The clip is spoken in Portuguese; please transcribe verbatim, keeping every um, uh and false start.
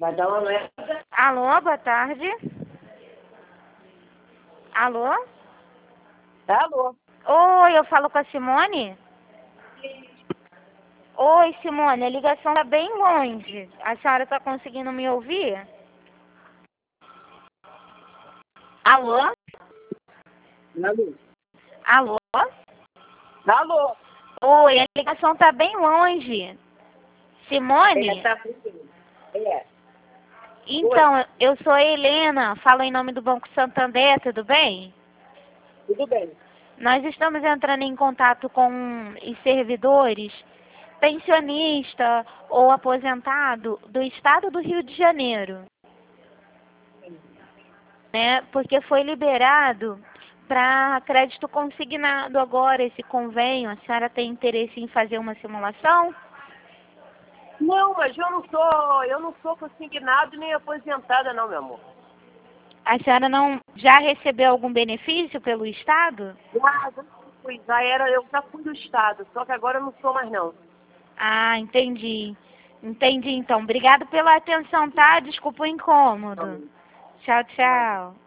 Vai dar uma merda. Alô, boa tarde. Alô? Alô? Oi, eu falo com a Simone? Oi, Simone, a ligação tá bem longe. A senhora tá conseguindo me ouvir? Alô? Alô? Alô? Alô? Oi, a ligação tá bem longe. Simone? É, tá fugindo. É. Então, eu sou a Helena, falo em nome do Banco Santander, tudo bem? Tudo bem. Nós estamos entrando em contato com os servidores, pensionista ou aposentado do estado do Rio de Janeiro, né? Porque foi liberado para crédito consignado agora esse convênio. A senhora tem interesse em fazer uma simulação? Não, mas eu não sou, eu não sou consignado nem aposentada não, meu amor. A senhora não já recebeu algum benefício pelo estado? Já, já fui, já era, eu já fui do estado, só que agora eu não sou mais não. Ah, entendi. Entendi, então. Obrigado pela atenção, tá? Desculpa o incômodo. Tchau, tchau.